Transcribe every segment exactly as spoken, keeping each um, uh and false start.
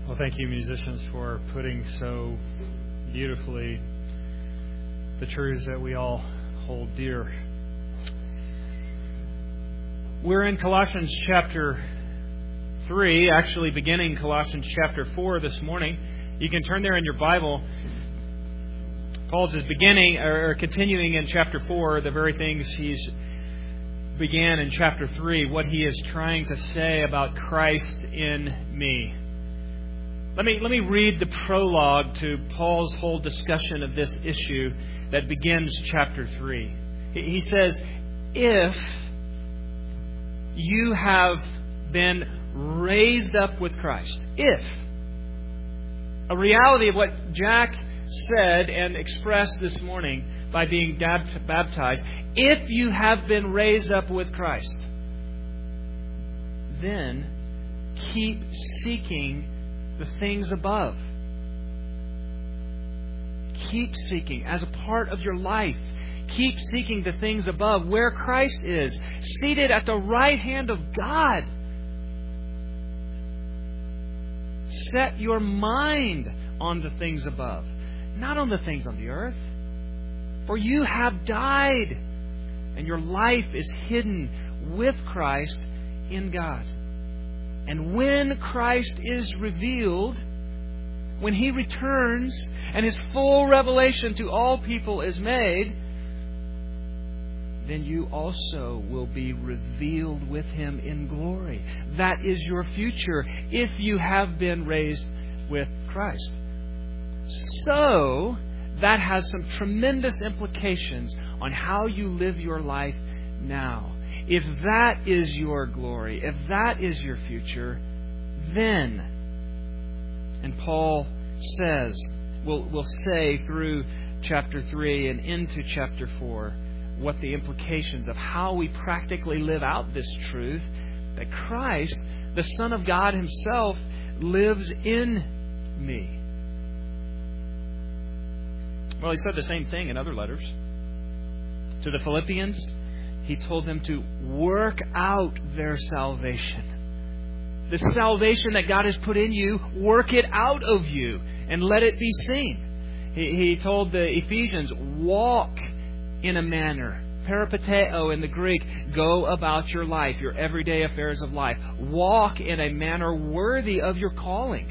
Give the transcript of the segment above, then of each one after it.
Well, thank you, musicians, for putting so beautifully the truths that we all hold dear. We're in Colossians chapter three, actually beginning Colossians chapter four this morning. You can turn there in your Bible. Paul's is beginning or continuing in chapter four, the very things he's began in chapter three, what he is trying to say about Christ in me. Let me let me read the prologue to Paul's whole discussion of this issue that begins chapter three. He says, if you have been raised up with Christ, if, a reality of what Jack said and expressed this morning by being baptized, if you have been raised up with Christ, then keep seeking the things above. Keep seeking as a part of your life. Keep seeking the things above where Christ is, seated at the right hand of God. Set your mind on the things above, not on the things on the earth. For you have died, and your life is hidden with Christ in God. And when Christ is revealed, when He returns and His full revelation to all people is made, then you also will be revealed with Him in glory. That is your future if you have been raised with Christ. So, that has some tremendous implications on how you live your life now. If that is your glory, if that is your future, then, and Paul says, will will say through chapter three and into chapter four, what the implications of how we practically live out this truth, that Christ, the Son of God Himself, lives in me. Well, he said the same thing in other letters. To the Philippians, he told them to work out their salvation. The salvation that God has put in you, work it out of you and let it be seen. He, he told the Ephesians, walk in a manner, peripateo in the Greek, go about your life, your everyday affairs of life. Walk in a manner worthy of your calling.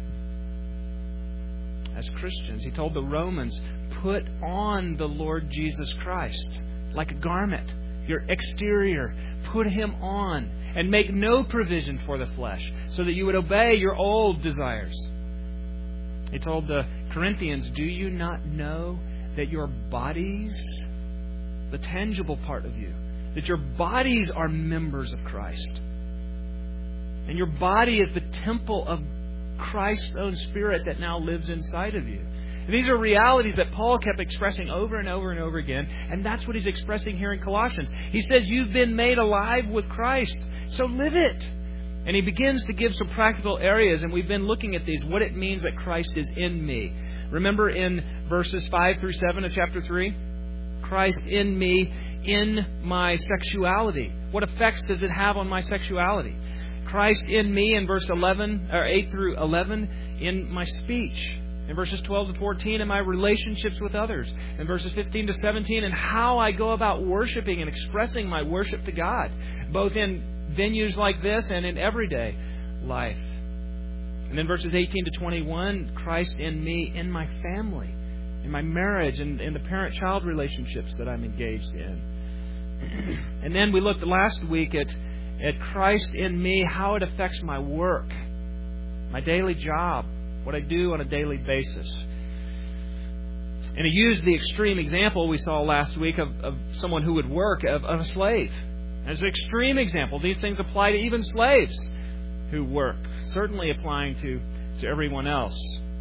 As Christians, he told the Romans, put on the Lord Jesus Christ like a garment. Your exterior, put Him on and make no provision for the flesh so that you would obey your old desires. He told the Corinthians, do you not know that your bodies, the tangible part of you, that your bodies are members of Christ? And your body is the temple of Christ's own Spirit that now lives inside of you. These are realities that Paul kept expressing over and over and over again, and that's what he's expressing here in Colossians. He says, you've been made alive with Christ, so live it. And he begins to give some practical areas, and we've been looking at these, what it means that Christ is in me. Remember in verses five through seven of chapter three? Christ in me, in my sexuality. What effects does it have on my sexuality? Christ in me in verse eleven or eight through eleven, in my speech. In verses twelve to fourteen, in my relationships with others. In verses fifteen to seventeen, and how I go about worshiping and expressing my worship to God, both in venues like this and in everyday life. And then verses eighteen to twenty-one, Christ in me, in my family, in my marriage, and in the parent-child relationships that I'm engaged in. And then we looked last week at, at Christ in me, how it affects my work, my daily job, what I do on a daily basis. And he used the extreme example we saw last week of, of someone who would work, of, of a slave. As an extreme example, these things apply to even slaves who work, certainly applying to, to everyone else.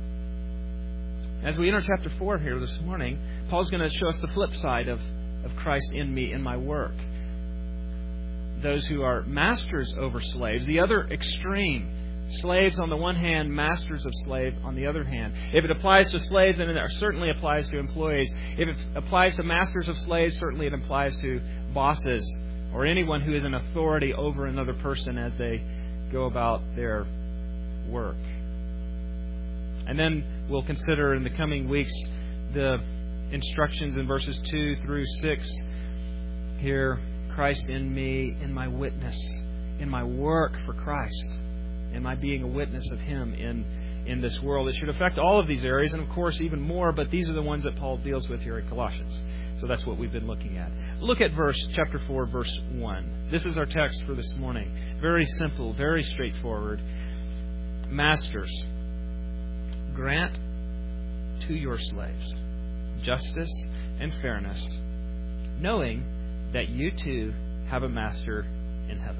As we enter chapter four here this morning, Paul's going to show us the flip side of, of Christ in me, in my work. Those who are masters over slaves, the other extreme. Slaves on the one hand, masters of slave on the other hand. If it applies to slaves, then it certainly applies to employees. If it applies to masters of slaves, certainly it applies to bosses or anyone who is an authority over another person as they go about their work. And then we'll consider in the coming weeks the instructions in verses two through six. Here, Christ in me, in my witness, in my work for Christ, in my being a witness of Him in, in this world. It should affect all of these areas, and of course even more, but these are the ones that Paul deals with here in Colossians. So that's what we've been looking at. Look at verse chapter four, verse one. This is our text for this morning. Very simple, very straightforward. Masters, grant to your slaves justice and fairness, knowing that you too have a master in heaven.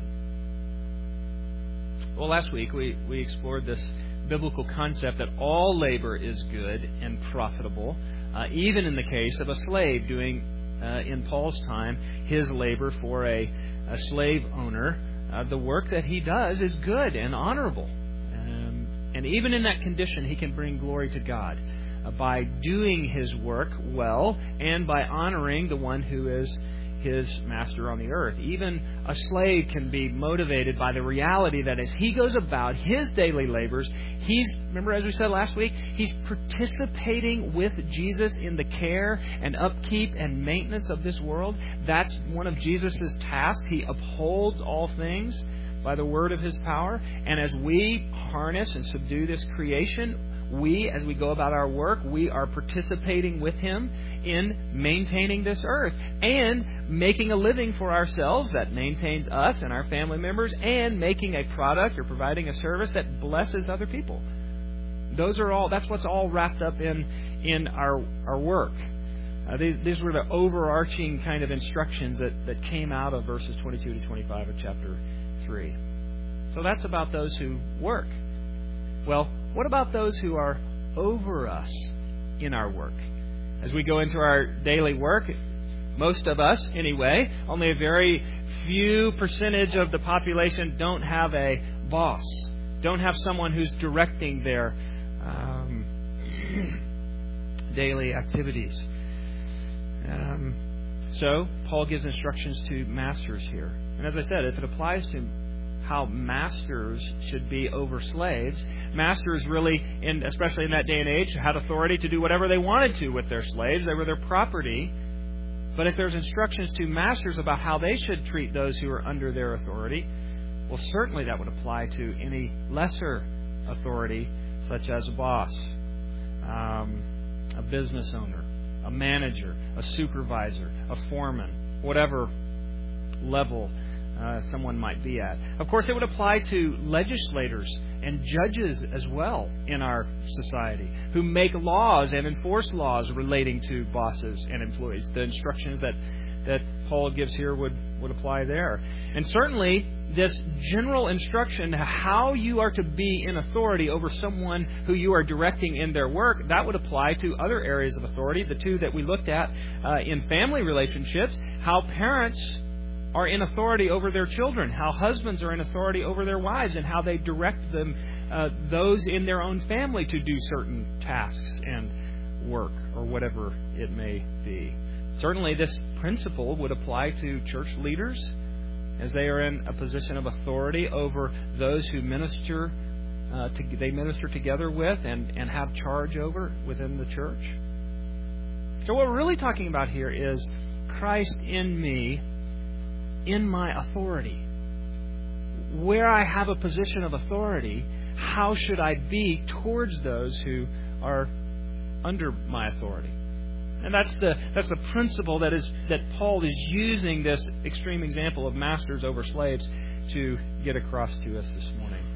Well, last week we, we explored this biblical concept that all labor is good and profitable, uh, even in the case of a slave doing, uh, in Paul's time, his labor for a, a slave owner. Uh, the work that he does is good and honorable. Um, and even in that condition, he can bring glory to God uh, by doing his work well and by honoring the one who is his master on the earth. Even a slave can be motivated by the reality that as he goes about his daily labors, he's, remember as we said last week, he's participating with Jesus in the care and upkeep and maintenance of this world. That's one of Jesus' tasks. He upholds all things by the word of his power. And as we harness and subdue this creation, we, as we go about our work, we are participating with him in maintaining this earth and making a living for ourselves that maintains us and our family members, and making a product or providing a service that blesses other people. Those are all, that's what's all wrapped up in, in our, our work. Uh, these, these were the overarching kind of instructions that, that came out of verses twenty-two to twenty-five of chapter three. So that's about those who work. Well, what about those who are over us in our work? As we go into our daily work, most of us anyway, only a very few percentage of the population don't have a boss, don't have someone who's directing their um, daily activities. Um, so, Paul gives instructions to masters here. And as I said, if it applies to how masters should be over slaves, masters really, in, especially in that day and age, had authority to do whatever they wanted to with their slaves. They were their property. But if there's instructions to masters about how they should treat those who are under their authority, well, certainly that would apply to any lesser authority, such as a boss, um, a business owner, a manager, a supervisor, a foreman, whatever level uh, someone might be at. Of course, it would apply to legislators and judges as well in our society who make laws and enforce laws relating to bosses and employees. The instructions that, that Paul gives here would, would apply there. And certainly, this general instruction how you are to be in authority over someone who you are directing in their work, that would apply to other areas of authority. The two that we looked at uh, in family relationships, how parents are in authority over their children, how husbands are in authority over their wives, and how they direct them, uh, those in their own family, to do certain tasks and work, or whatever it may be. Certainly this principle would apply to church leaders, as they are in a position of authority over those who minister, uh, to, they minister together with and, and have charge over within the church. So what we're really talking about here is Christ in me, in my authority. Where I have a position of authority, how should I be towards those who are under my authority? And that's the that's the principle that is that Paul is using this extreme example of masters over slaves to get across to us this morning.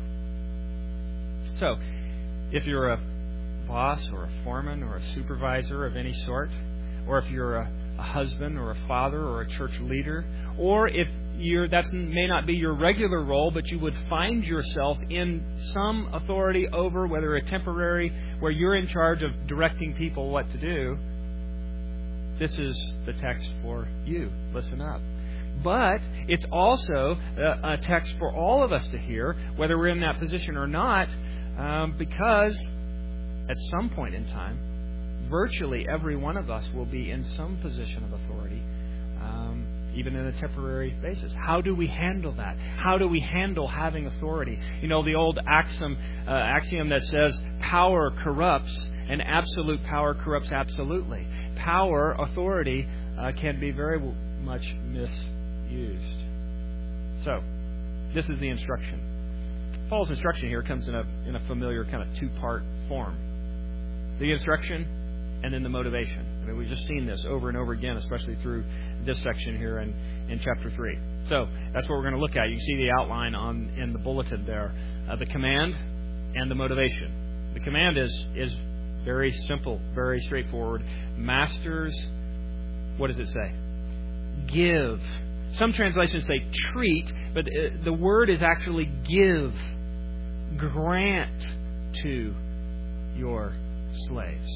So, if you're a boss or a foreman or a supervisor of any sort, or if you're a, a husband or a father or a church leader, or if you're, that may not be your regular role, but you would find yourself in some authority over, whether a temporary, where you're in charge of directing people what to do, this is the text for you. Listen up. But it's also a, a text for all of us to hear, whether we're in that position or not, um, because at some point in time, virtually every one of us will be in some position of authority, um, even in a temporary basis. How do we handle that? How do we handle having authority? You know, the old axiom, uh, axiom that says power corrupts, and absolute power corrupts absolutely. Power, authority, uh, can be very much misused. So, this is the instruction. Paul's instruction here comes in a in a familiar kind of two-part form. The instruction and then the motivation. I mean, we've just seen this over and over again, especially through this section here in, in chapter three. So that's what we're going to look at. You can see the outline on in the bulletin there. Uh, the command and the motivation. The command is is very simple, very straightforward. Masters, what does it say? Give. Some translations say treat, but the word is actually give. Grant to your slaves.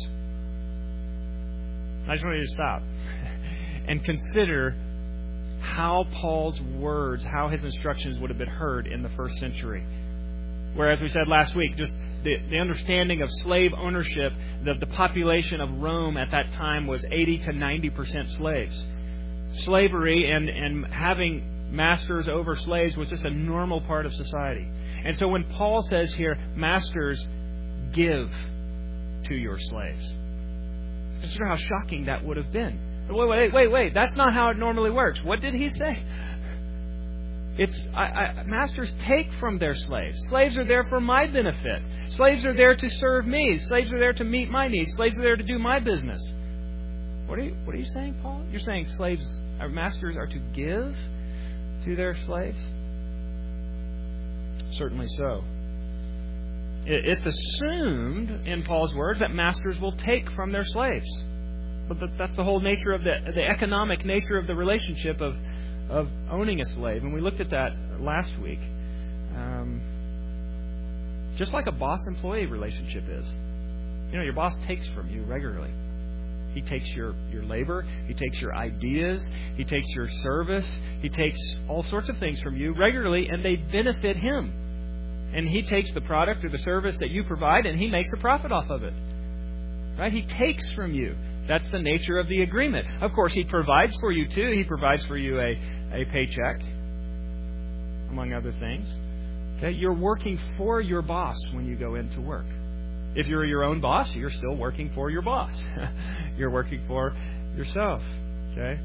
I just want you to stop and consider how Paul's words, how his instructions would have been heard in the first century. Whereas we said last week, just the, the understanding of slave ownership, the, the population of Rome at that time was eighty to ninety percent slaves. Slavery and, and having masters over slaves was just a normal part of society. And so when Paul says here, masters, give to your slaves. Consider how shocking that would have been. Wait, wait, wait, wait. That's not how it normally works. What did he say? It's I, I, masters take from their slaves. Slaves are there for my benefit. Slaves are there to serve me. Slaves are there to meet my needs. Slaves are there to do my business. What are you What are you saying, Paul? You're saying slaves, our masters are to give to their slaves? Certainly so. It's assumed in Paul's words that masters will take from their slaves. But that's the whole nature of the the economic nature of the relationship of of owning a slave. And we looked at that last week. Um, just like a boss-employee relationship is. You know, your boss takes from you regularly. He takes your, your labor. He takes your ideas. He takes your service. He takes all sorts of things from you regularly, and they benefit him. And he takes the product or the service that you provide, and he makes a profit off of it. Right? He takes from you. That's the nature of the agreement. Of course, he provides for you too. He provides for you a, a paycheck, among other things. Okay? You're working for your boss when you go into work. If you're your own boss, you're still working for your boss. You're working for yourself. Okay?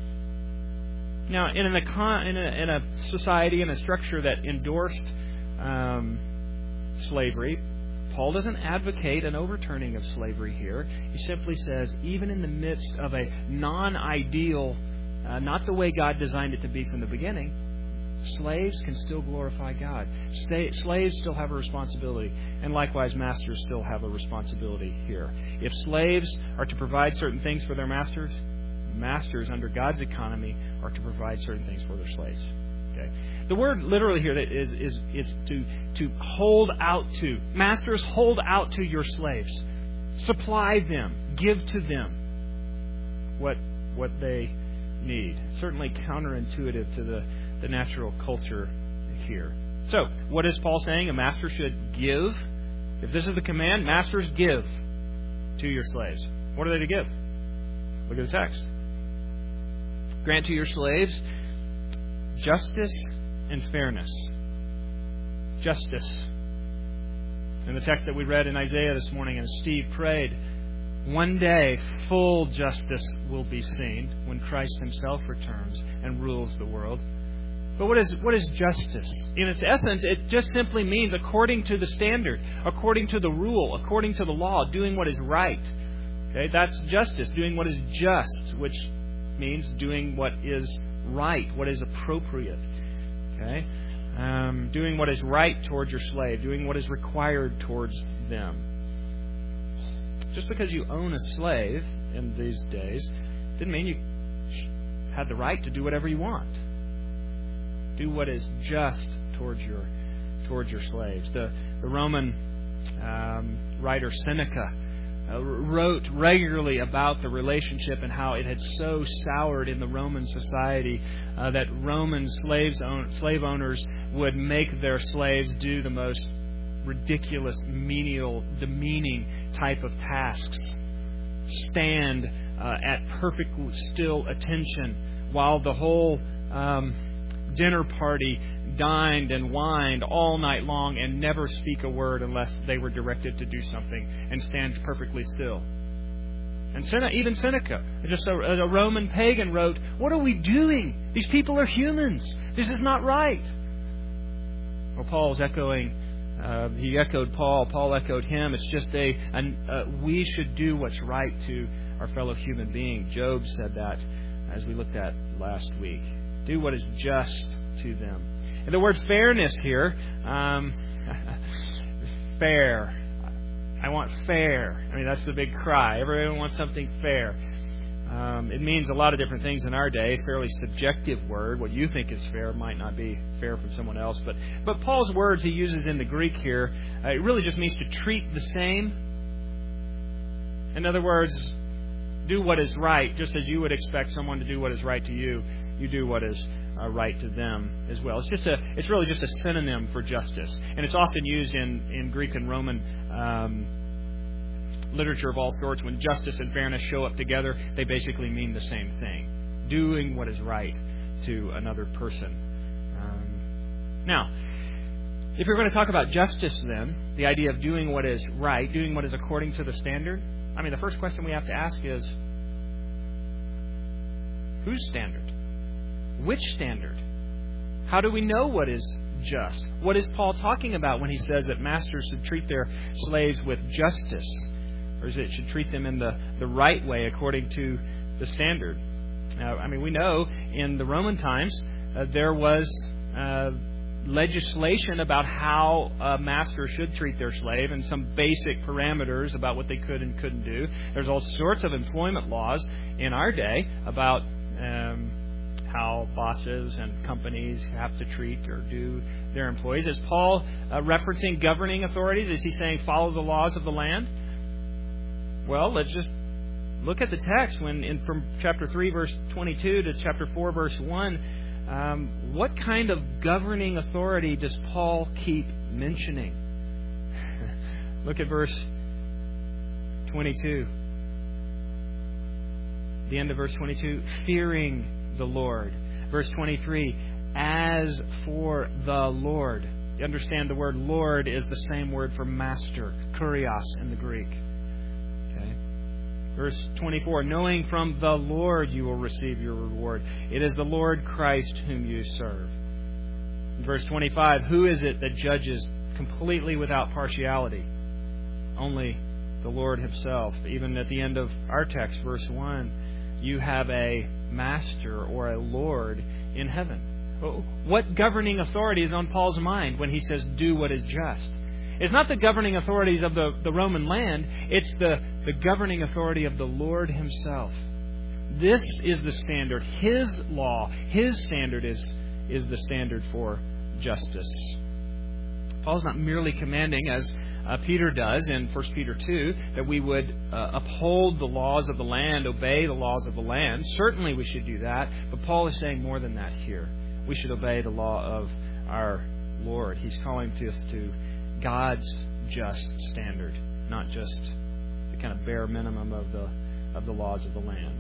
Now, in a, in a, in a society, in a structure that endorsed um, slavery, Paul doesn't advocate an overturning of slavery here. He simply says, even in the midst of a non-ideal, uh, not the way God designed it to be from the beginning, slaves can still glorify God. Stay, slaves still have a responsibility. And likewise, masters still have a responsibility here. If slaves are to provide certain things for their masters, masters under God's economy are to provide certain things for their slaves. Okay. The word literally here is is is to to hold out to. Masters, hold out to your slaves. Supply them. Give to them what what they need. Certainly counterintuitive to the, the natural culture here. So, what is Paul saying? A master should give. If this is the command, masters, give to your slaves. What are they to give? Look at the text. Grant to your slaves justice and fairness. Justice. In the text that we read in Isaiah this morning, and Steve prayed, one day full justice will be seen when Christ himself returns and rules the world. But what is what is justice? In its essence, it just simply means according to the standard, according to the rule, according to the law, doing what is right. Okay, that's justice, doing what is just, which means doing what is right, what is appropriate. Okay, um, doing what is right towards your slave, doing what is required towards them. Just because you own a slave in these days didn't mean you had the right to do whatever you want. Do what is just towards your towards your slaves. The the Roman um, writer Seneca uh, wrote regularly about the relationship and how it had so soured in the Roman society uh, that Roman slaves own, slave owners would make their slaves do the most ridiculous, menial, demeaning type of tasks. Stand uh, at perfect still attention while the whole um, dinner party dined and wined all night long and never speak a word unless they were directed to do something, and stand perfectly still. And even Seneca, just a, a Roman pagan, wrote, "What are we doing? These people are humans. This is not right." Well, Paul's echoing. Uh, he echoed Paul. Paul echoed him. It's just a, an, uh, we should do what's right to our fellow human being. Job said that, as we looked at last week. Do what is just to them. And the word fairness here, um, fair. I want fair. I mean, that's the big cry. Everyone wants something fair. Um, it means a lot of different things in our day. Fairly subjective word. What you think is fair might not be fair from someone else. But but Paul's words he uses in the Greek here, uh, it really just means to treat the same. In other words, do what is right, just as you would expect someone to do what is right to you. You do what is uh, right to them as well. It's just a. It's really just a synonym for justice, and it's often used in, in Greek and Roman um, literature of all sorts. When justice and fairness show up together, they basically mean the same thing: doing what is right to another person. Um, now, if you're going to talk about justice, then the idea of doing what is right, doing what is according to the standard. I mean, the first question we have to ask is, whose standard? Which standard? How do we know what is just? What is Paul talking about when he says that masters should treat their slaves with justice? Or is it should treat them in the, the right way according to the standard? Uh, I mean, we know in the Roman times uh, there was uh, legislation about how a master should treat their slave and some basic parameters about what they could and couldn't do. There's all sorts of employment laws in our day about um, how bosses and companies have to treat or do their employees. Is Paul uh, referencing governing authorities? Is he saying follow the laws of the land? Well, let's just look at the text when in from chapter three, verse twenty-two to chapter four, verse one. Um, what kind of governing authority does Paul keep mentioning? Look at verse twenty-two. The end of verse twenty-two, fearing the Lord. Verse twenty-three, as for the Lord. You understand the word Lord is the same word for master, kurios in the Greek. Okay. Verse twenty-four, knowing from the Lord you will receive your reward. It is the Lord Christ whom you serve. Verse twenty-five, who is it that judges completely without partiality? Only the Lord Himself. Even at the end of our text, verse one, you have a master or a Lord in heaven. What governing authority is on Paul's mind when he says, do what is just? It's not the governing authorities of the, the Roman land. It's the, the governing authority of the Lord Himself. This is the standard. His law, His standard is, is the standard for justice. Paul's not merely commanding, as uh, Peter does in First Peter two, that we would uh, uphold the laws of the land, obey the laws of the land. Certainly we should do that. But Paul is saying more than that here. We should obey the law of our Lord. He's calling to us to God's just standard, not just the kind of bare minimum of the of the laws of the land.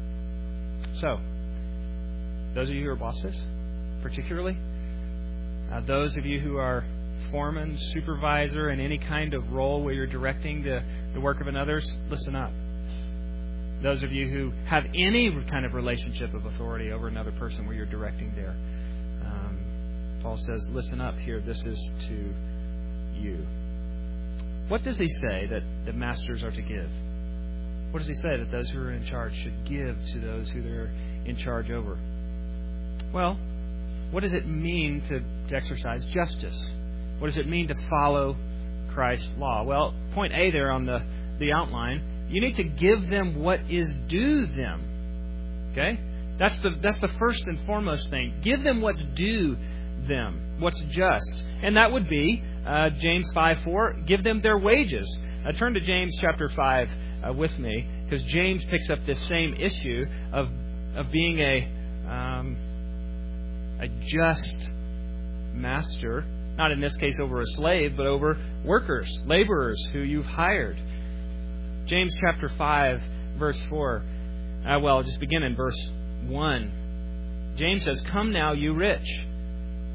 So, those of you who are bosses, particularly, uh, those of you who are foreman, supervisor, in any kind of role where you're directing the, the work of another, listen up. Those of you who have any kind of relationship of authority over another person where you're directing there, um, Paul says, listen up here. This is to you. What does he say that the masters are to give? What does he say that those who are in charge should give to those who they're in charge over? Well, what does it mean to, to exercise justice? What does it mean to follow Christ's law? Well, point A there on the, the outline, you need to give them what is due them. Okay? That's the that's the first and foremost thing. Give them what's due them, what's just. And that would be uh, James five four, give them their wages. Uh, turn to James chapter five uh, with me, because James picks up this same issue of of being a um, a just master. Not in this case over a slave, but over workers, laborers who you've hired. James chapter five, verse four. Uh, well, I'll just begin in verse one. James says, come now, you rich.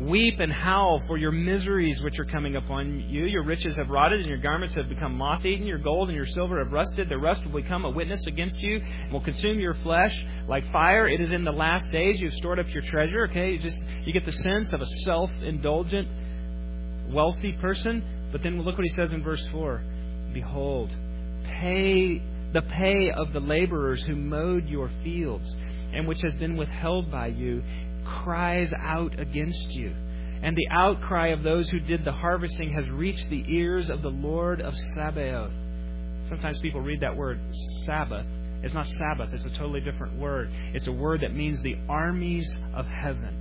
Weep and howl for your miseries which are coming upon you. Your riches have rotted, and your garments have become moth-eaten. Your gold and your silver have rusted. The rust will become a witness against you and will consume your flesh like fire. It is in the last days you've stored up your treasure. Okay, you just you get the sense of a self-indulgent, wealthy person. But then look what he says in verse four. Behold, pay the pay of the laborers who mowed your fields, and which has been withheld by you, cries out against you. And the outcry of those who did the harvesting has reached the ears of the Lord of Sabaoth. Sometimes people read that word Sabbath. It's not Sabbath. It's a totally different word. It's a word that means the armies of heaven.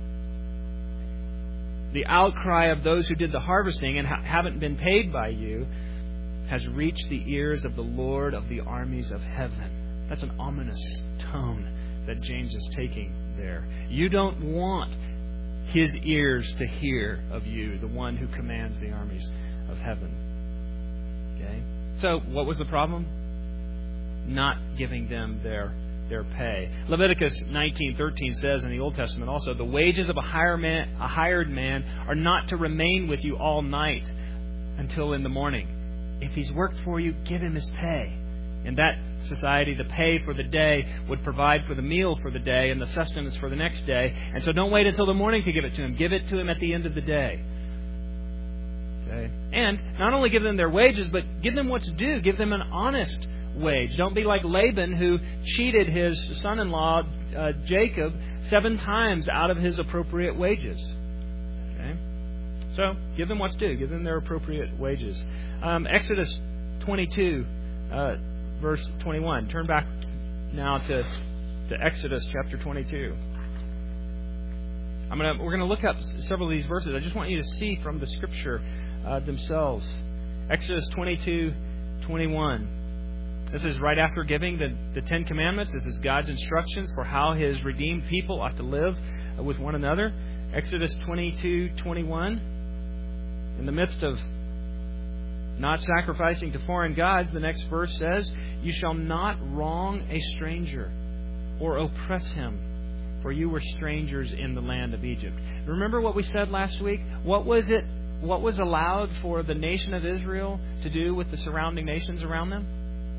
The outcry of those who did the harvesting and ha- haven't been paid by you has reached the ears of the Lord of the armies of heaven. That's an ominous tone that James is taking there. You don't want His ears to hear of you, the one who commands the armies of heaven. Okay? So, what was the problem? Not giving them their their pay. Leviticus nineteen thirteen says in the Old Testament also, the wages of a hired man, a hired man are not to remain with you all night until in the morning. If he's worked for you, give him his pay. In that society, the pay for the day would provide for the meal for the day and the sustenance for the next day. And so don't wait until the morning to give it to him. Give it to him at the end of the day. Okay? And not only give them their wages, but give them what's due. Give them an honest wage. Don't be like Laban, who cheated his son-in-law, uh, Jacob, seven times out of his appropriate wages. Okay? So give them what's due. Give them their appropriate wages. Um, Exodus twenty-two, uh, verse twenty-one. Turn back now to, to Exodus chapter twenty-two. I'm gonna we're gonna look up several of these verses. I just want you to see from the Scripture uh, themselves. Exodus twenty-two, twenty-one. This is right after giving the, the Ten Commandments. This is God's instructions for how His redeemed people ought to live with one another. Exodus twenty-two, twenty-one. In the midst of not sacrificing to foreign gods, the next verse says, you shall not wrong a stranger or oppress him, for you were strangers in the land of Egypt. Remember what we said last week? What was it? What was allowed for the nation of Israel to do with the surrounding nations around them?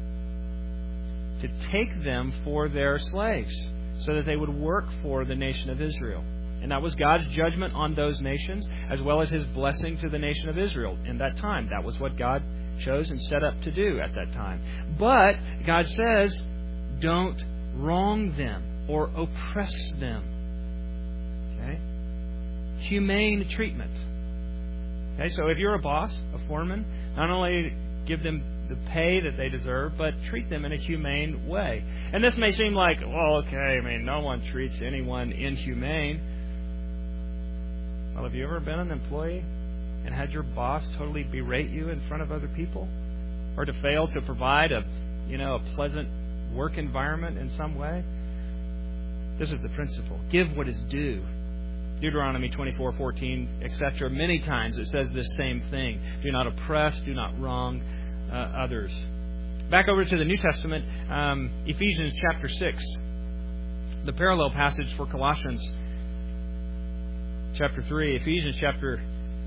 To take them for their slaves, so that they would work for the nation of Israel. And that was God's judgment on those nations, as well as His blessing to the nation of Israel in that time. That was what God chose and set up to do at that time. But God says, don't wrong them or oppress them. Okay? Humane treatment. Okay, so if you're a boss, a foreman, not only give them the pay that they deserve, but treat them in a humane way. And this may seem like, well, okay, I mean, no one treats anyone inhumane. Well, have you ever been an employee and had your boss totally berate you in front of other people? Or to fail to provide a, you know, a pleasant work environment in some way? This is the principle. Give what is due. Deuteronomy twenty-four fourteen, et cetera. Many times it says this same thing. Do not oppress, do not wrong uh, others. Back over to the New Testament, um, Ephesians chapter six. The parallel passage for Colossians chapter three. Ephesians chapter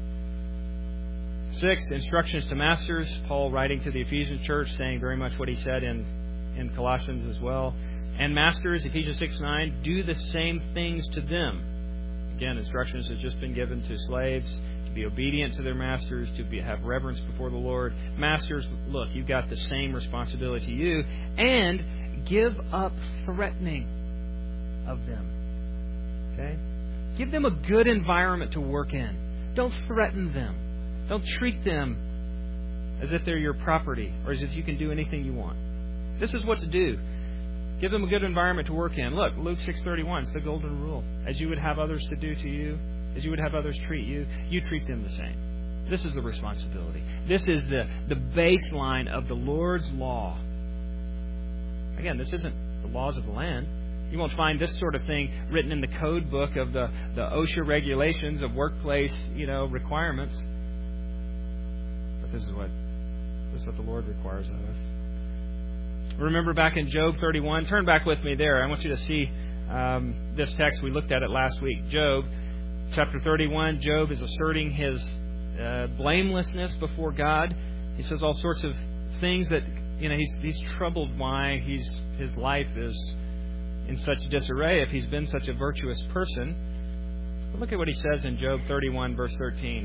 six, instructions to masters. Paul writing to the Ephesian church, saying very much what he said in, in Colossians as well. And masters, Ephesians six nine, do the same things to them. Again, instructions have just been given to slaves to be obedient to their masters, to be, have reverence before the Lord. Masters, look, you've got the same responsibility to you. And give up threatening of them. Okay? Give them a good environment to work in. Don't threaten them. Don't treat them as if they're your property or as if you can do anything you want. This is what to do. Give them a good environment to work in. Look, Luke six thirty-one, it's the golden rule. As you would have others to do to you, as you would have others treat you, you treat them the same. This is the responsibility. This is the, the baseline of the Lord's law. Again, this isn't the laws of the land. You won't find this sort of thing written in the code book of the, the OSHA regulations of workplace, you know, requirements. But this is what this is what the Lord requires of us. Remember back in Job thirty-one? Turn back with me there. I want you to see um, this text. We looked at it last week. Job chapter thirty-one, Job is asserting his uh, blamelessness before God. He says all sorts of things that, you know, he's he's troubled why he's his life is in such disarray if he's been such a virtuous person. But look at what he says in Job thirty-one, verse thirteen.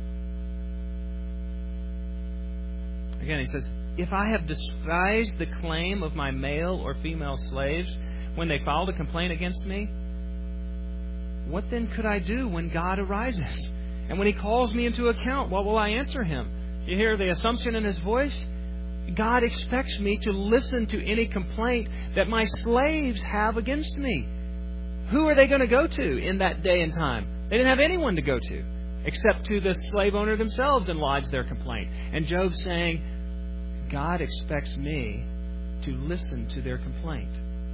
Again, he says, "If I have despised the claim of my male or female slaves when they filed a complaint against me, what then could I do when God arises? And when He calls me into account, what will I answer Him?" You hear the assumption in his voice? God expects me to listen to any complaint that my slaves have against me. Who are they going to go to in that day and time? They didn't have anyone to go to except to the slave owner themselves and lodge their complaint. And Job's saying, God expects me to listen to their complaint.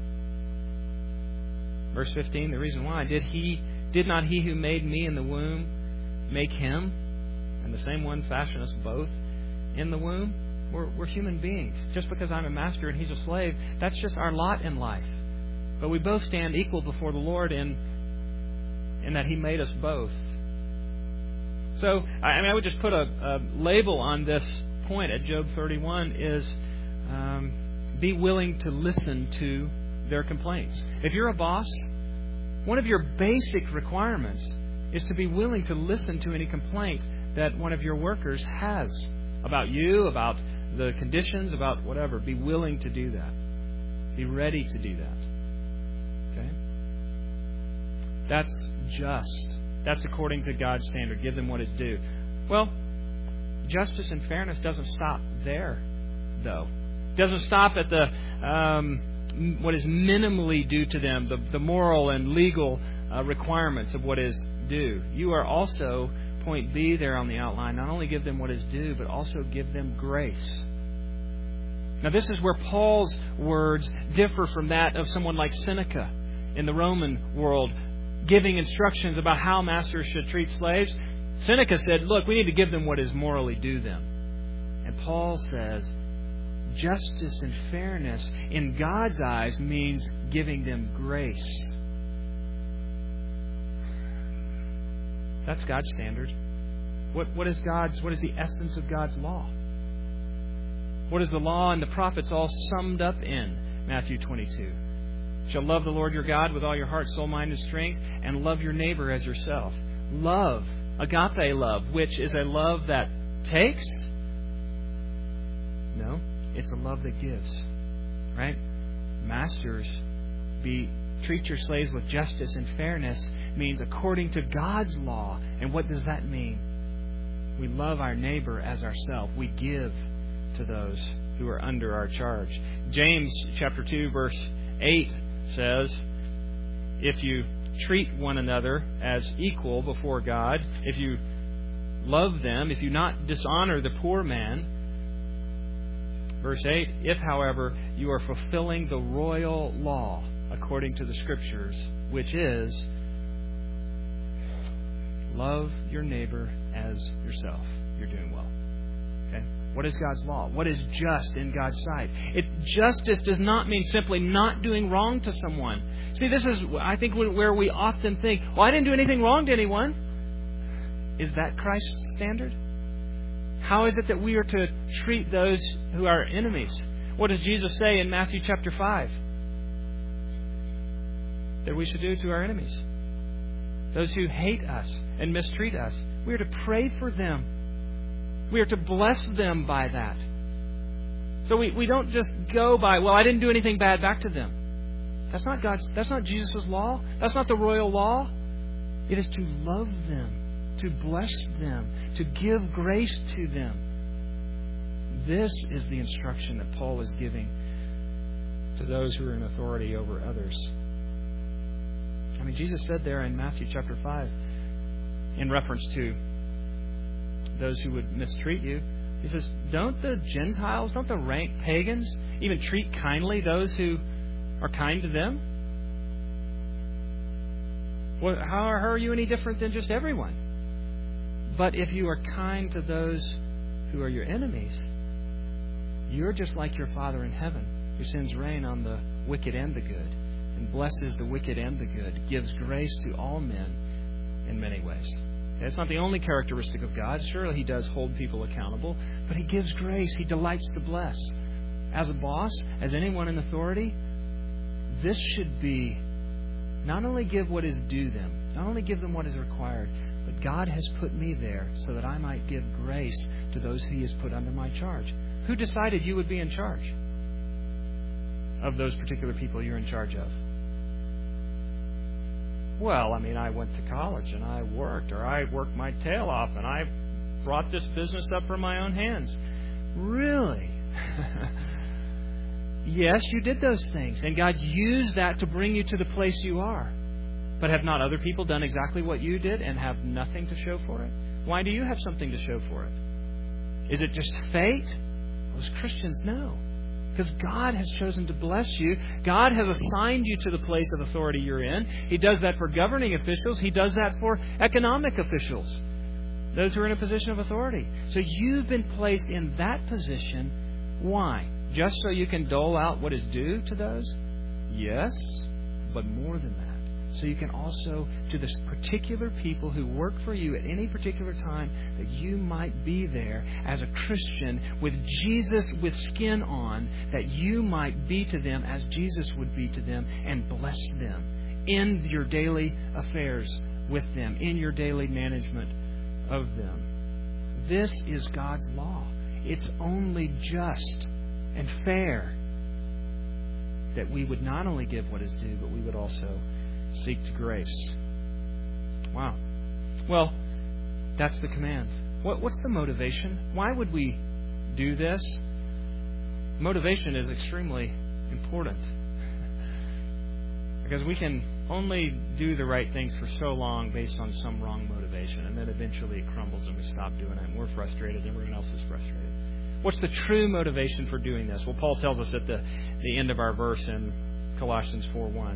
Verse fifteen, the reason why, did he did not He who made me in the womb make him? And the same one fashion us both in the womb? We're, we're human beings. Just because I'm a master and he's a slave, that's just our lot in life. But we both stand equal before the Lord in, in that He made us both. So, I mean, I would just put a, a label on this point at Job thirty-one is um, be willing to listen to their complaints. If you're a boss, one of your basic requirements is to be willing to listen to any complaint that one of your workers has about you, about the conditions, about whatever. Be willing to do that. Be ready to do that. Okay? That's just. That's according to God's standard. Give them what is due. Well, justice and fairness doesn't stop there, though. It doesn't stop at the um, what is minimally due to them, the, the moral and legal uh, requirements of what is due. You are also, point B there on the outline, not only give them what is due, but also give them grace. Now, this is where Paul's words differ from that of someone like Seneca in the Roman world, giving instructions about how masters should treat slaves. Seneca said, look, we need to give them what is morally due them. And Paul says, justice and fairness in God's eyes means giving them grace. That's God's standard. What, what is God's? What is the essence of God's law? What is the law and the prophets all summed up in Matthew twenty-two? You shall love the Lord your God with all your heart, soul, mind, and strength, and love your neighbor as yourself. Love, agape love, which is a love that takes. No, it's a love that gives. Right? Masters, be treat your slaves with justice and fairness means according to God's law. And what does that mean? We love our neighbor as ourselves. We give to those who are under our charge. James chapter two verse eight says, if you treat one another as equal before God, if you love them, if you not dishonor the poor man, verse eight, if, however, you are fulfilling the royal law according to the Scriptures, which is, love your neighbor as yourself, you're doing well. Okay? What is God's law? What is just in God's sight? It, justice does not mean simply not doing wrong to someone. See, this is, I think, where we often think, well, I didn't do anything wrong to anyone. Is that Christ's standard? How is it that we are to treat those who are enemies? What does Jesus say in Matthew chapter five? That we should do to our enemies. Those who hate us and mistreat us. We are to pray for them. We are to bless them by that. So we, we don't just go by, well, I didn't do anything bad back to them. That's not God's, that's not Jesus' law. That's not the royal law. It is to love them, to bless them, to give grace to them. This is the instruction that Paul is giving to those who are in authority over others. I mean, Jesus said there in Matthew chapter five, in reference to those who would mistreat you, He says, don't the Gentiles, don't the rank pagans even treat kindly those who are kind to them? Well, how are, how are you any different than just everyone? But if you are kind to those who are your enemies, you're just like your Father in heaven, who sends rain on the wicked and the good, and blesses the wicked and the good, gives grace to all men. in many ways. It's not the only characteristic of God. Surely He does hold people accountable, but He gives grace. He delights to bless. As a boss, as anyone in authority, this should be not only give what is due them, not only give them what is required, but God has put me there so that I might give grace to those He has put under my charge. Who decided you would be in charge of those particular people you're in charge of? Well, I mean, I went to college and I worked, or I worked my tail off and I brought this business up from my own hands. Really? Yes, you did those things, and God used that to bring you to the place you are. But have not other people done exactly what you did and have nothing to show for it? Why do you have something to show for it? Is it just fate? Well, as Christians, no. Because God has chosen to bless you. God has assigned you to the place of authority you're in. He does that for governing officials. He does that for economic officials, those who are in a position of authority. So you've been placed in that position. Why? Just so you can dole out what is due to those? Yes, but more than that. So you can also, to the particular people who work for you at any particular time, that you might be there as a Christian with Jesus with skin on, that you might be to them as Jesus would be to them and bless them in your daily affairs with them, in your daily management of them. This is God's law. It's only just and fair that we would not only give what is due, but we would also seek to grace. Wow. Well, that's the command. What, what's the motivation? Why would we do this? Motivation is extremely important. Because we can only do the right things for so long based on some wrong motivation, and then eventually it crumbles and we stop doing it, and we're frustrated, and everyone else is frustrated. What's the true motivation for doing this? Well, Paul tells us at the, the end of our verse in Colossians four one.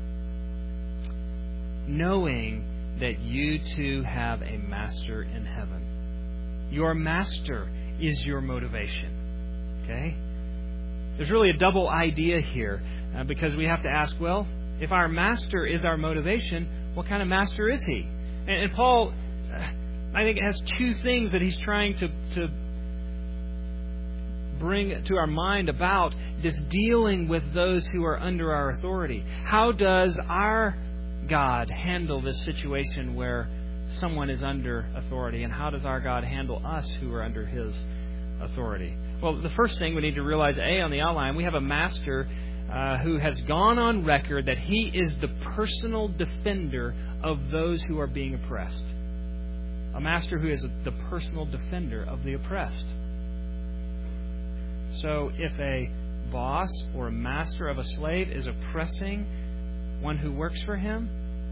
Knowing that you too have a master in heaven. Your master is your motivation. Okay? There's really a double idea here, uh, because we have to ask, well, if our master is our motivation, what kind of master is he? And, and Paul, uh, I think, has two things that he's trying to, to bring to our mind about this dealing with those who are under our authority. How does our God handle this situation where someone is under authority, and how does our God handle us who are under His authority? Well, the first thing we need to realize, A, on the outline, we have a master uh, who has gone on record that He is the personal defender of those who are being oppressed. A master who is the personal defender of the oppressed. So if a boss or a master of a slave is oppressing one who works for him,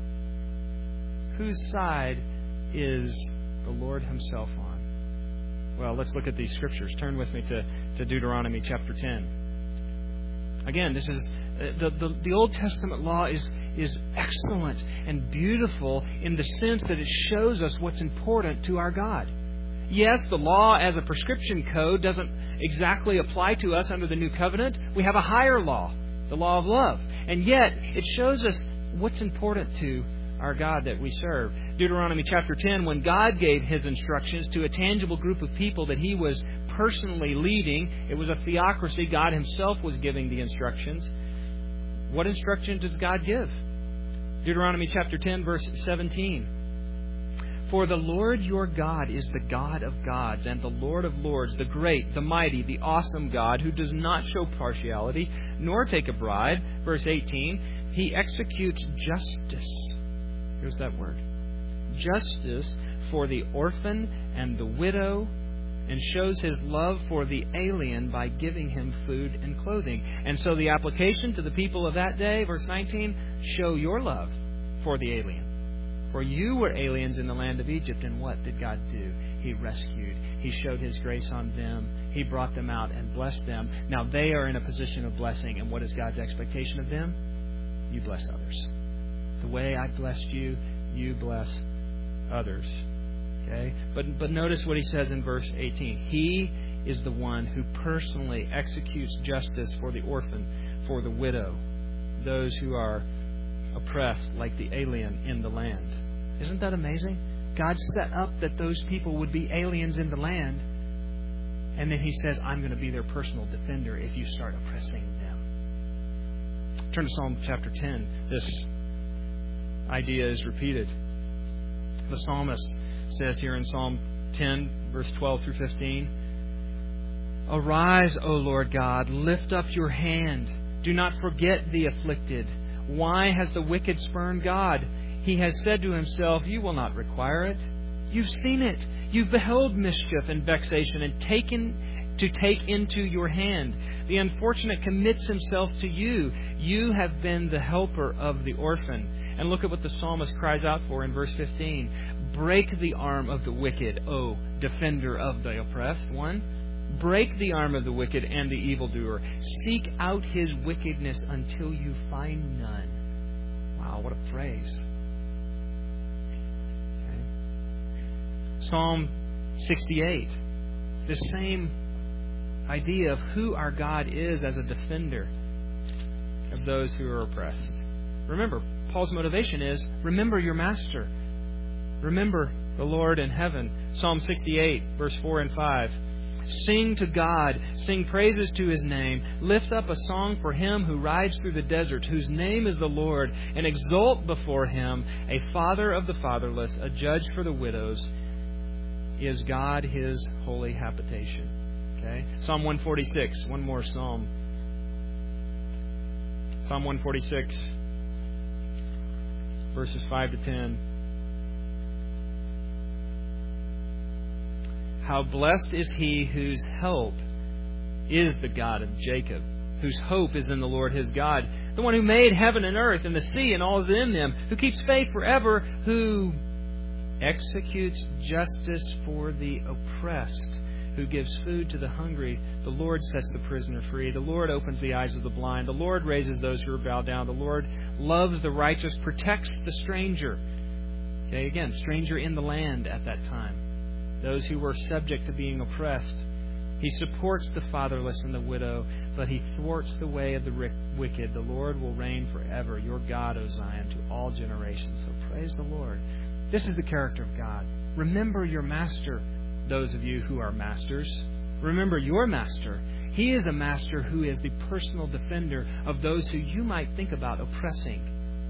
whose side is the Lord Himself on? Well, let's look at these scriptures. Turn with me to, to Deuteronomy chapter ten. Again, this is the, the, the Old Testament law is, is excellent and beautiful in the sense that it shows us what's important to our God. Yes, the law as a prescription code doesn't exactly apply to us under the New Covenant. We have a higher law, the law of love. And yet, it shows us what's important to our God that we serve. Deuteronomy chapter ten, when God gave His instructions to a tangible group of people that He was personally leading, it was a theocracy. God Himself was giving the instructions. What instruction does God give? Deuteronomy chapter ten, verse seventeen. For the Lord your God is the God of gods and the Lord of lords, the great, the mighty, the awesome God, who does not show partiality, nor take a bribe. Verse eighteen, He executes justice. Here's that word. Justice for the orphan and the widow, and shows His love for the alien by giving him food and clothing. And so the application to the people of that day, verse nineteen, show your love for the alien. For you were aliens in the land of Egypt, and what did God do? He rescued. He showed His grace on them. He brought them out and blessed them. Now they are in a position of blessing, and what is God's expectation of them? You bless others. The way I blessed you, you bless others. Okay? But but notice what He says in verse eighteen. He is the one who personally executes justice for the orphan, for the widow, those who are oppressed like the alien in the land. Isn't that amazing? God set up that those people would be aliens in the land. And then He says, I'm going to be their personal defender if you start oppressing them. Turn to Psalm chapter ten. This idea is repeated. The psalmist says here in Psalm ten, verse twelve through fifteen, Arise, O Lord God, lift up your hand. Do not forget the afflicted. Why has the wicked spurned God? He has said to himself, You will not require it. You've seen it. You've beheld mischief and vexation and taken to take into your hand. The unfortunate commits himself to you. You have been the helper of the orphan. And look at what the psalmist cries out for in verse fifteen. Break the arm of the wicked, O defender of the oppressed one. Break the arm of the wicked and the evildoer. Seek out his wickedness until you find none. Wow, what a phrase. Okay. Psalm sixty-eight. The same idea of who our God is as a defender of those who are oppressed. Remember, Paul's motivation is, remember your master. Remember the Lord in heaven. Psalm sixty-eight, verse four and five. Sing to God, sing praises to His name. Lift up a song for Him who rides through the desert, whose name is the Lord, and exult before Him, a father of the fatherless, a judge for the widows. Is God His holy habitation? Okay. Psalm one forty-six, one more psalm. Psalm one forty-six, verses five to ten. How blessed is he whose help is the God of Jacob, whose hope is in the Lord his God, the one who made heaven and earth and the sea and all is in them, who keeps faith forever, who executes justice for the oppressed, who gives food to the hungry. The Lord sets the prisoner free. The Lord opens the eyes of the blind. The Lord raises those who are bowed down. The Lord loves the righteous, protects the stranger. Okay, again, stranger in the land at that time. Those who were subject to being oppressed. He supports the fatherless and the widow, but He thwarts the way of the wicked. The Lord will reign forever, your God, O Zion, to all generations. So praise the Lord. This is the character of God. Remember your master, those of you who are masters. Remember your master. He is a master who is the personal defender of those who you might think about oppressing.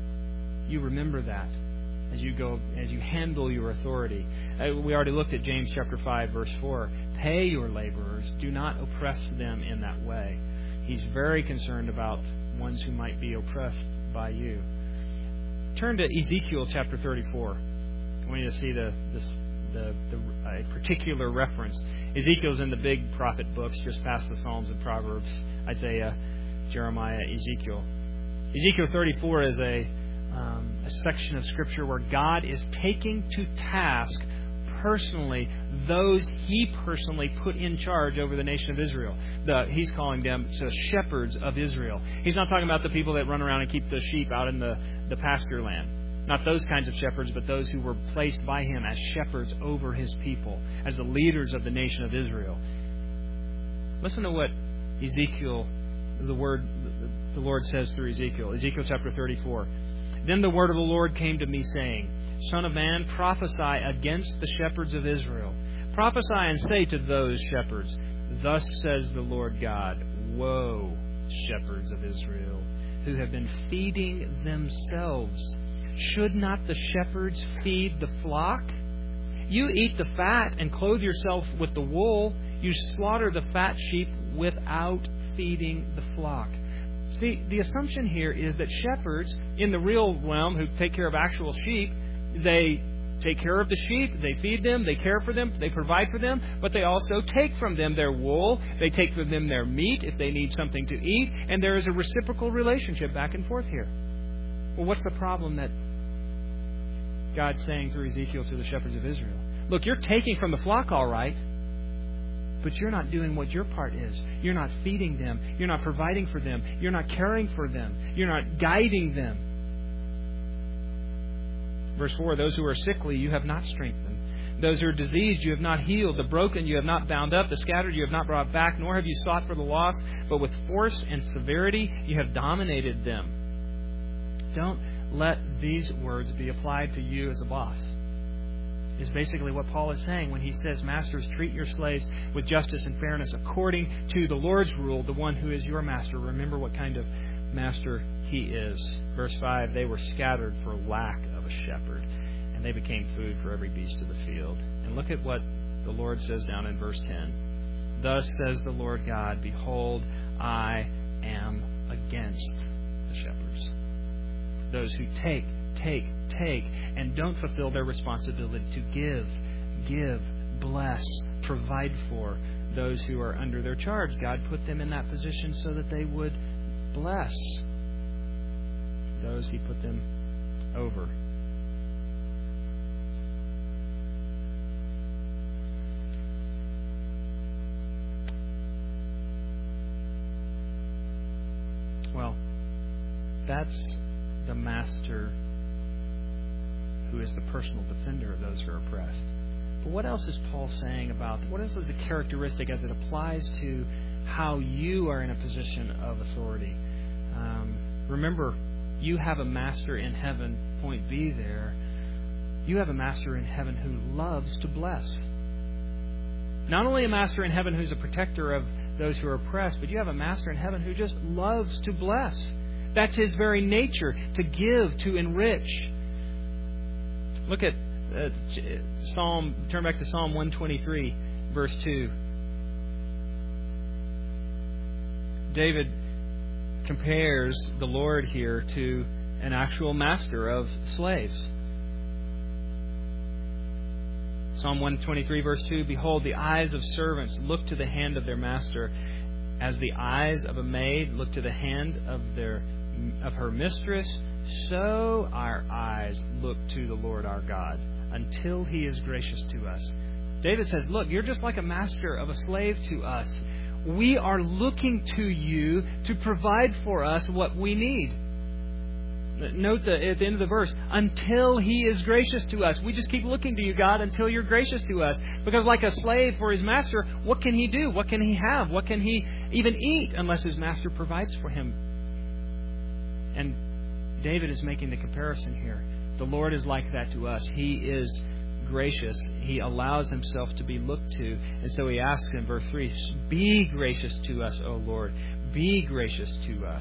You remember that as you go, as you handle your authority. Uh, we already looked at James chapter five, verse four. Pay your laborers. Do not oppress them in that way. He's very concerned about ones who might be oppressed by you. Turn to Ezekiel chapter thirty-four. I want you to see the this, the, the uh, particular reference. Ezekiel's in the big prophet books, just past the Psalms and Proverbs, Isaiah, Jeremiah, Ezekiel. Ezekiel thirty-four is a Um, a section of Scripture where God is taking to task personally those He personally put in charge over the nation of Israel. The, he's calling them the shepherds of Israel. He's not talking about the people that run around and keep the sheep out in the, the pasture land. Not those kinds of shepherds, but those who were placed by Him as shepherds over His people, as the leaders of the nation of Israel. Listen to what Ezekiel, the word, the Lord says through Ezekiel. Ezekiel chapter thirty-four. Then the word of the Lord came to me, saying, Son of man, prophesy against the shepherds of Israel. Prophesy and say to those shepherds, Thus says the Lord God, Woe, shepherds of Israel, who have been feeding themselves. Should not the shepherds feed the flock? You eat the fat and clothe yourself with the wool. You slaughter the fat sheep without feeding the flock. See, the assumption here is that shepherds in the real realm who take care of actual sheep, they take care of the sheep, they feed them, they care for them, they provide for them, but they also take from them their wool, they take from them their meat if they need something to eat, and there is a reciprocal relationship back and forth here. Well, what's the problem that God's saying through Ezekiel to the shepherds of Israel? Look, you're taking from the flock all right, but you're not doing what your part is. You're not feeding them. You're not providing for them. You're not caring for them. You're not guiding them. Verse four, those who are sickly you have not strengthened. Those who are diseased you have not healed. The broken you have not bound up. The scattered you have not brought back. Nor have you sought for the lost. But with force and severity you have dominated them. Don't let these words be applied to you as a boss. Is basically what Paul is saying when he says, Masters, treat your slaves with justice and fairness according to the Lord's rule, the one who is your master. Remember what kind of master he is. Verse five, they were scattered for lack of a shepherd, and they became food for every beast of the field. And look at what the Lord says down in verse ten. Thus says the Lord God, behold, I am against the shepherds. Those who take, take, take, and don't fulfill their responsibility to give, give, bless, provide for those who are under their charge. God put them in that position so that they would bless those He put them over. Well, that's the master who is the personal defender of those who are oppressed. But what else is Paul saying about, what else is a characteristic as it applies to how you are in a position of authority? Um, remember, you have a master in heaven, point B there. You have a master in heaven who loves to bless. Not only a master in heaven who's a protector of those who are oppressed, but you have a master in heaven who just loves to bless. That's His very nature, to give, to enrich. Look at uh, Psalm, turn back to Psalm one twenty-three, verse two. David compares the Lord here to an actual master of slaves. Psalm one twenty-three, verse two, behold, the eyes of servants look to the hand of their master, as the eyes of a maid look to the hand of their of her mistress, so our eyes look to the Lord our God, until He is gracious to us. David says, look, you're just like a master of a slave to us. We are looking to you to provide for us what we need. Note the, at the end of the verse, until He is gracious to us. We just keep looking to you, God, until you're gracious to us. Because like a slave for his master, what can he do? What can he have? What can he even eat unless his master provides for him? And David is making the comparison here. The Lord is like that to us. He is gracious. He allows Himself to be looked to. And so He asks in verse three, be gracious to us, O Lord. Be gracious to us.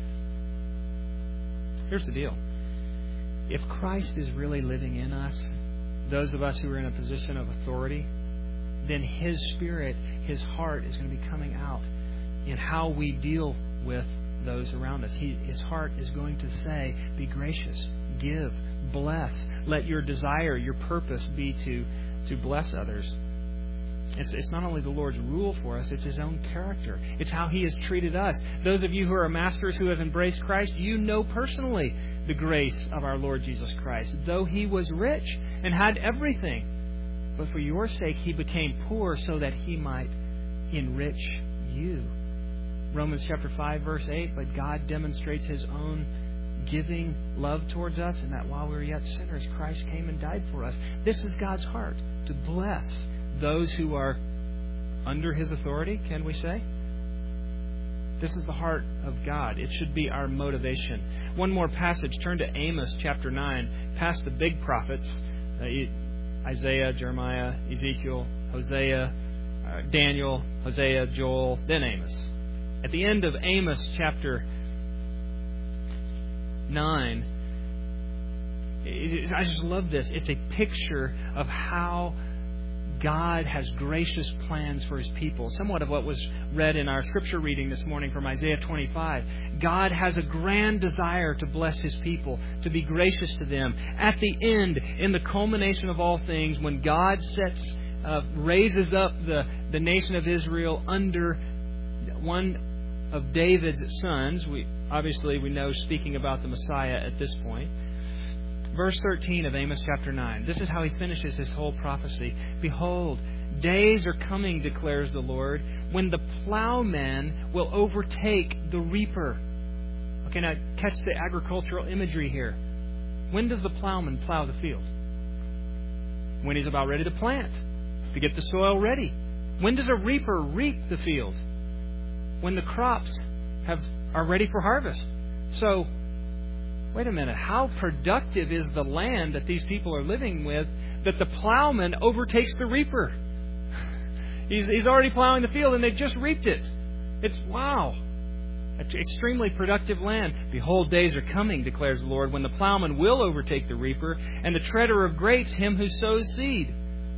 Here's the deal. If Christ is really living in us, those of us who are in a position of authority, then His Spirit, His heart is going to be coming out in how we deal with those around us. He, His heart is going to say, be gracious, give, bless. Let your desire, your purpose be to, to bless others. It's, it's not only the Lord's rule for us, it's His own character. It's how He has treated us. Those of you who are masters who have embraced Christ, you know personally the grace of our Lord Jesus Christ. Though He was rich and had everything, but for your sake He became poor so that He might enrich you. Romans chapter five, verse eight, but God demonstrates His own giving love towards us, and that while we were yet sinners, Christ came and died for us. This is God's heart, to bless those who are under His authority, can we say? This is the heart of God. It should be our motivation. One more passage. Turn to Amos chapter nine, past the big prophets, uh, Isaiah, Jeremiah, Ezekiel, Hosea, uh, Daniel, Hosea, Joel, then Amos. At the end of Amos chapter nine, I just love this. It's a picture of how God has gracious plans for His people. Somewhat of what was read in our scripture reading this morning from Isaiah twenty-five. God has a grand desire to bless His people, to be gracious to them. At the end, in the culmination of all things, when God sets, uh, raises up the, the nation of Israel under one of David's sons, we obviously we know speaking about the Messiah at this point. Verse thirteen of Amos chapter nine. This is how he finishes his whole prophecy. Behold, days are coming, declares the Lord, when the plowman will overtake the reaper. Okay, now catch the agricultural imagery here. When does the plowman plow the field? When he's about ready to plant, to get the soil ready. When does a reaper reap the field? When the crops have are ready for harvest. So, wait a minute, how productive is the land that these people are living with that the plowman overtakes the reaper? He's, he's already plowing the field and they've just reaped it. It's, wow, extremely productive land. Behold, days are coming, declares the Lord, when the plowman will overtake the reaper and the treader of grapes him who sows seed.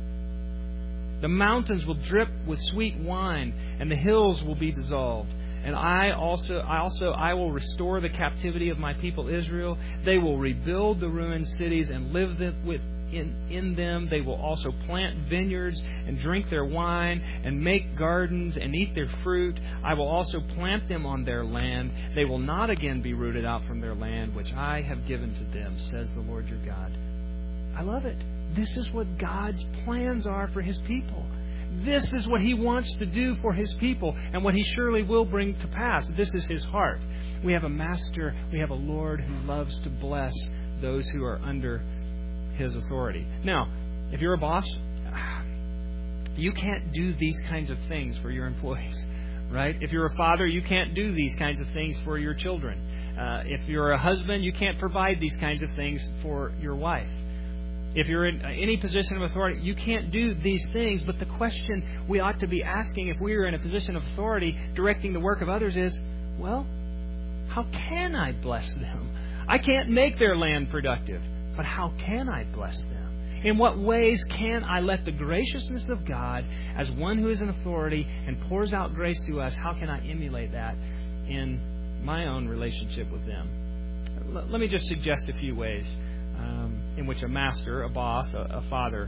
The mountains will drip with sweet wine, and the hills will be dissolved. And I also, I also, I will restore the captivity of my people Israel. They will rebuild the ruined cities and live with in, in them. They will also plant vineyards and drink their wine and make gardens and eat their fruit. I will also plant them on their land. They will not again be rooted out from their land, which I have given to them, says the Lord your God. I love it. This is what God's plans are for His people. This is what He wants to do for His people and what He surely will bring to pass. This is His heart. We have a master, we have a Lord who loves to bless those who are under His authority. Now, if you're a boss, you can't do these kinds of things for your employees, right? If you're a father, you can't do these kinds of things for your children. Uh, if you're a husband, you can't provide these kinds of things for your wife. If you're in any position of authority, you can't do these things. But the question we ought to be asking if we are in a position of authority directing the work of others is, well, how can I bless them? I can't make their land productive, but how can I bless them? In what ways can I let the graciousness of God, as one who is in authority and pours out grace to us, how can I emulate that in my own relationship with them? Let me just suggest a few ways Um, in which a master, a boss, a, a father,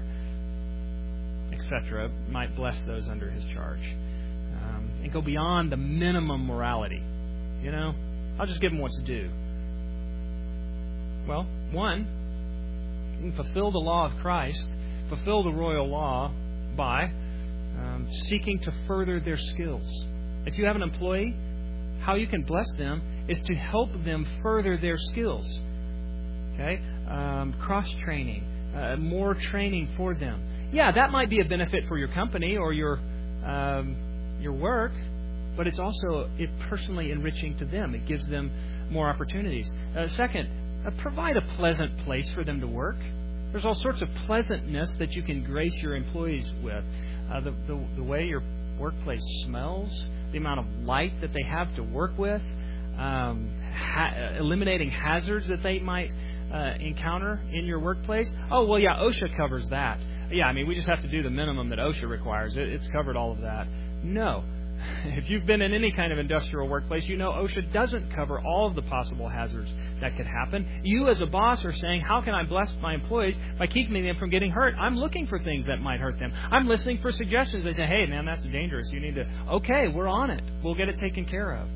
et cetera, might bless those under his charge um, and go beyond the minimum morality. You know, I'll just give them what's due. Well, one, you can fulfill the law of Christ, fulfill the royal law by um, seeking to further their skills. If you have an employee, how you can bless them is to help them further their skills. Okay, um, cross-training, uh, more training for them. Yeah, that might be a benefit for your company or your um, your work, but it's also it personally enriching to them. It gives them more opportunities. Uh, second, uh, provide a pleasant place for them to work. There's all sorts of pleasantness that you can grace your employees with. Uh, the, the the way your workplace smells, the amount of light that they have to work with, um, ha- eliminating hazards that they might Uh, encounter in your workplace. Oh, well, yeah, OSHA covers that. Yeah, I mean, we just have to do the minimum that OSHA requires. It, it's covered all of that. No. If you've been in any kind of industrial workplace, you know OSHA doesn't cover all of the possible hazards that could happen. You as a boss are saying, how can I bless my employees by keeping them from getting hurt? I'm looking for things that might hurt them. I'm listening for suggestions. They say, hey, man, that's dangerous. You need to, okay, we're on it. We'll get it taken care of.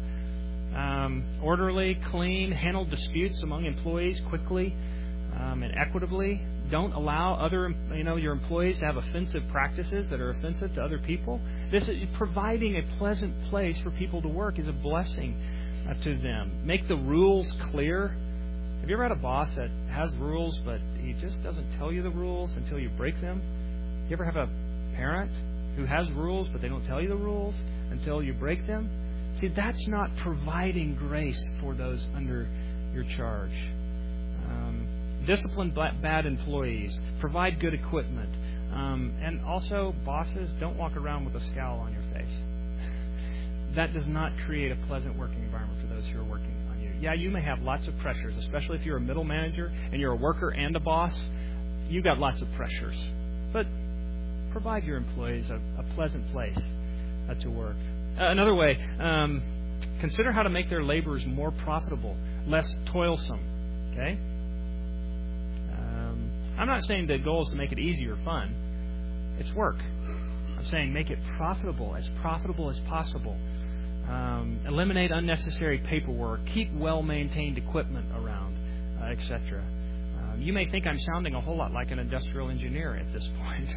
Um, orderly, clean, handle disputes among employees quickly um, and equitably. Don't allow other, you know, your employees to have offensive practices that are offensive to other people. This is providing a pleasant place for people to work is a blessing uh, to them. Make the rules clear. Have you ever had a boss that has rules, but he just doesn't tell you the rules until you break them? You ever have a parent who has rules, but they don't tell you the rules until you break them? See, that's not providing grace for those under your charge. Um, discipline bad employees. Provide good equipment. Um, and also, bosses, don't walk around with a scowl on your face. That does not create a pleasant working environment for those who are working on you. Yeah, you may have lots of pressures, especially if you're a middle manager and you're a worker and a boss. You've got lots of pressures. But provide your employees a, a pleasant place uh, to work. Uh, another way, um, consider how to make their labors more profitable, less toilsome. Okay? Um, I'm not saying the goal is to make it easy or fun. It's work. I'm saying make it profitable, as profitable as possible. Um, eliminate unnecessary paperwork. Keep well-maintained equipment around, uh, et cetera. Um, you may think I'm sounding a whole lot like an industrial engineer at this point.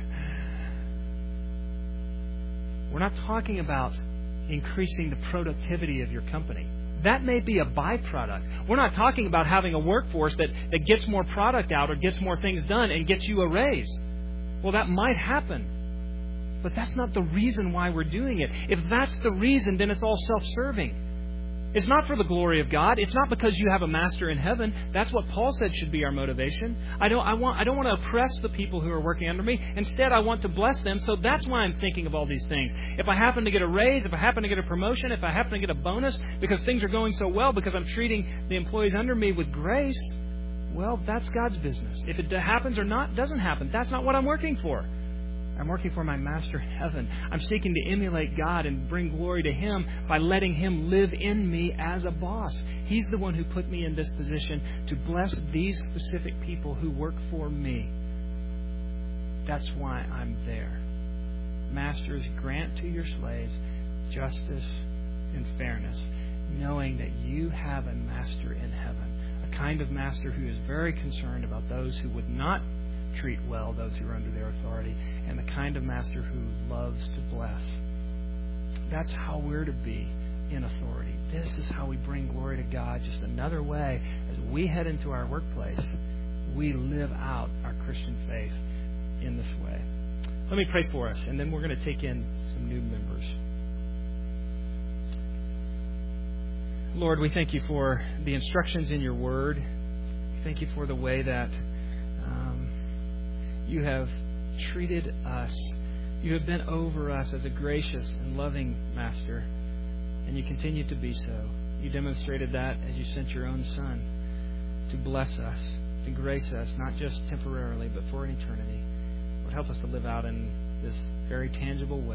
We're not talking about increasing the productivity of your company. That may be a byproduct. We're not talking about having a workforce that, that gets more product out or gets more things done and gets you a raise. Well, that might happen. But that's not the reason why we're doing it. If that's the reason, then it's all self-serving. It's not for the glory of God. It's not because you have a master in heaven. That's what Paul said should be our motivation. I don't I want I don't want to oppress the people who are working under me. Instead, I want to bless them. So that's why I'm thinking of all these things. If I happen to get a raise, if I happen to get a promotion, if I happen to get a bonus because things are going so well, because I'm treating the employees under me with grace, well, that's God's business. If it happens or not, doesn't happen. That's not what I'm working for. I'm working for my Master in heaven. I'm seeking to emulate God and bring glory to Him by letting Him live in me as a boss. He's the one who put me in this position to bless these specific people who work for me. That's why I'm there. Masters, grant to your slaves justice and fairness, knowing that you have a master in heaven, a kind of master who is very concerned about those who would not treat well those who are under their authority, and the kind of master who loves to bless. That's how we're to be in authority. This is how we bring glory to God. Just another way, as we head into our workplace, we live out our Christian faith in this way. Let me pray for us, and then we're going to take in some new members. Lord, we thank you for the instructions in your word. Thank you for the way that you have treated us. You have been over us as a gracious and loving Master, and you continue to be so. You demonstrated that as you sent your own Son to bless us, to grace us, not just temporarily, but for an eternity. Lord, help us to live out in this very tangible way